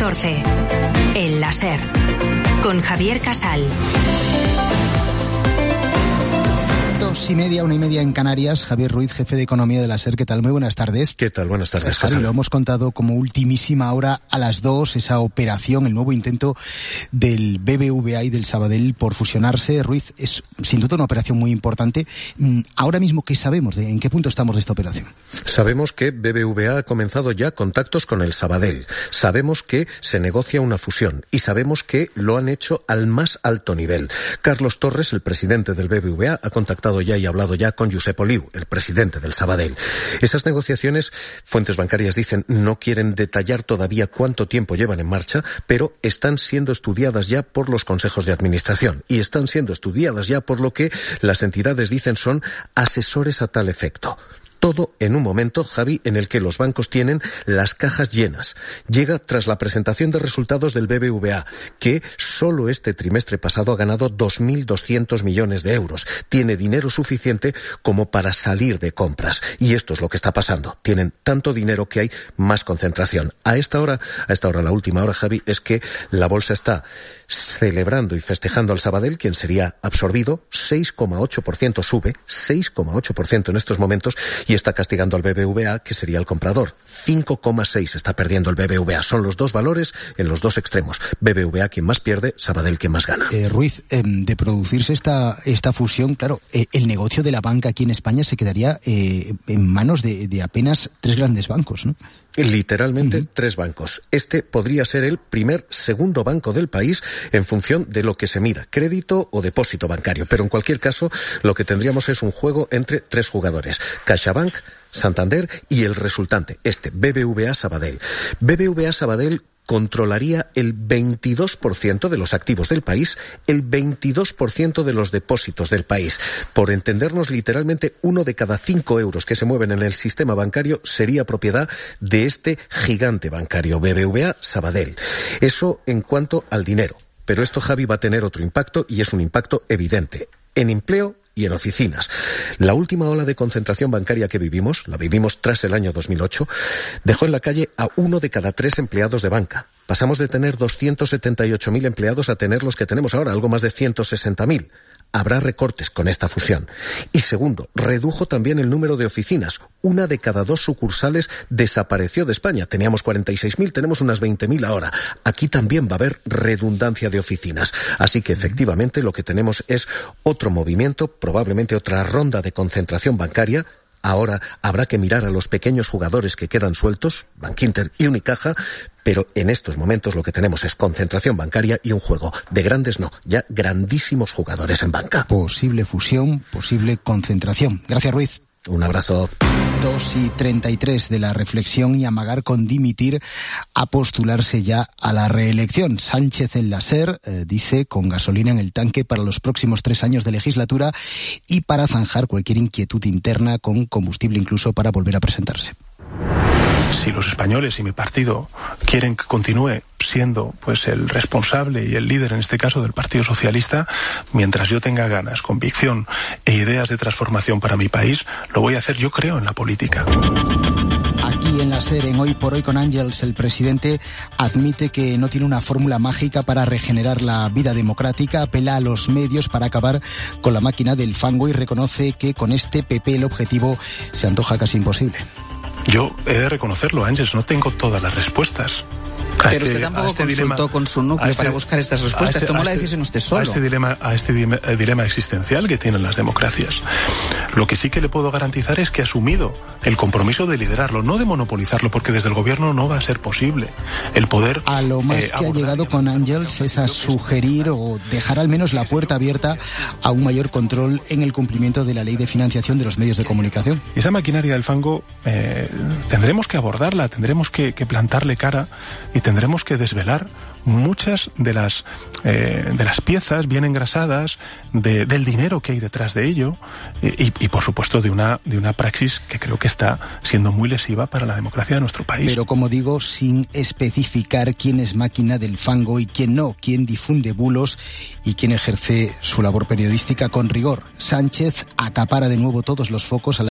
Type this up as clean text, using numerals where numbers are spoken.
14. El láser. Con Javier Casal. 2:30, 1:30 en Canarias. Javier Ruiz, jefe de Economía de la SER. ¿Qué tal? Muy buenas tardes. ¿Qué tal? Buenas tardes, Javi, lo hemos contado como ultimísima hora a las 2, esa operación, el nuevo intento del BBVA y del Sabadell por fusionarse. Ruiz, es sin duda una operación muy importante. Ahora mismo, ¿qué sabemos? ¿En qué punto estamos de esta operación? Sabemos que BBVA ha comenzado ya contactos con el Sabadell. Sabemos que se negocia una fusión y sabemos que lo han hecho al más alto nivel. Carlos Torres, el presidente del BBVA, ha contactado ya y hablado ya con Josep Oliu, el presidente del Sabadell. Esas negociaciones, fuentes bancarias dicen, no quieren detallar todavía cuánto tiempo llevan en marcha, pero están siendo estudiadas ya por los consejos de administración y están siendo estudiadas ya por lo que las entidades dicen son asesores a tal efecto. Todo en un momento, Javi, en el que los bancos tienen las cajas llenas. Llega tras la presentación de resultados del BBVA, que solo este trimestre pasado ha ganado 2.200 millones de euros. Tiene dinero suficiente como para salir de compras. Y esto es lo que está pasando. Tienen tanto dinero que hay más concentración. A esta hora, la última hora, Javi, es que la bolsa está celebrando y festejando al Sabadell, quien sería absorbido. 6,8% sube, 6,8% en estos momentos, y está castigando al BBVA, que sería el comprador. 5,6 está perdiendo el BBVA. Son los dos valores en los dos extremos. BBVA quien más pierde, Sabadell quien más gana. Ruiz, de producirse esta fusión, claro, el negocio de la banca aquí en España se quedaría en manos de apenas 3 grandes bancos, ¿no? Literalmente 3 bancos. Este podría ser el segundo banco del país en función de lo que se mida, crédito o depósito bancario. Pero en cualquier caso, lo que tendríamos es un juego entre 3 jugadores. CaixaBank, Santander y el resultante, BBVA Sabadell. BBVA Sabadell controlaría el 22% de los activos del país, el 22% de los depósitos del país. Por entendernos, literalmente 1 de cada 5 euros que se mueven en el sistema bancario sería propiedad de este gigante bancario, BBVA Sabadell. Eso en cuanto al dinero. Pero esto, Javi, va a tener otro impacto, y es un impacto evidente en empleo y en oficinas. La última ola de concentración bancaria que la vivimos tras el año 2008, dejó en la calle a 1 de cada 3 empleados de banca. Pasamos de tener 278.000 empleados a tener los que tenemos ahora, algo más de 160.000. Habrá recortes con esta fusión. Y segundo, redujo también el número de oficinas. 1 de cada 2 sucursales desapareció de España. Teníamos 46.000, tenemos unas 20.000 ahora. Aquí también va a haber redundancia de oficinas. Así que efectivamente lo que tenemos es otro movimiento, probablemente otra ronda de concentración bancaria. Ahora habrá que mirar a los pequeños jugadores que quedan sueltos, Bankinter y Unicaja, pero en estos momentos lo que tenemos es concentración bancaria y un juego de grandes, ya grandísimos jugadores en banca. Posible fusión, posible concentración. Gracias, Ruiz. Un abrazo. 2:33 de la reflexión y amagar con dimitir a postularse ya a la reelección. Sánchez en la SER dice con gasolina en el tanque para los próximos 3 años de legislatura y para zanjar cualquier inquietud interna con combustible incluso para volver a presentarse. Si los españoles y mi partido quieren que continúe siendo el responsable y el líder en este caso del Partido Socialista, mientras yo tenga ganas, convicción e ideas de transformación para mi país, lo voy a hacer. Yo creo en la política. Aquí en la SER, en Hoy por Hoy con Ángels, el presidente admite que no tiene una fórmula mágica para regenerar la vida democrática, apela a los medios para acabar con la máquina del fango y reconoce que con este PP el objetivo se antoja casi imposible. Yo he de reconocerlo, Ángels, no tengo todas las respuestas. Pero usted tampoco consultó con su núcleo para buscar estas respuestas. Tomó la decisión usted solo. A este dilema existencial que tienen las democracias. Lo que sí que le puedo garantizar es que ha asumido el compromiso de liderarlo, no de monopolizarlo, porque desde el gobierno no va a ser posible el poder. A lo más que ha llegado con Ángels es a sugerir o dejar al menos la puerta abierta a un mayor control en el cumplimiento de la ley de financiación de los medios de comunicación. Y esa maquinaria del fango tendremos que abordarla, tendremos que plantarle cara y tendremos que desvelar muchas de las piezas bien engrasadas del dinero que hay detrás de ello y por supuesto de una praxis que creo que está siendo muy lesiva para la democracia de nuestro país. Pero como digo, sin especificar quién es máquina del fango y quién no, quién difunde bulos y quién ejerce su labor periodística con rigor. Sánchez acapara de nuevo todos los focos a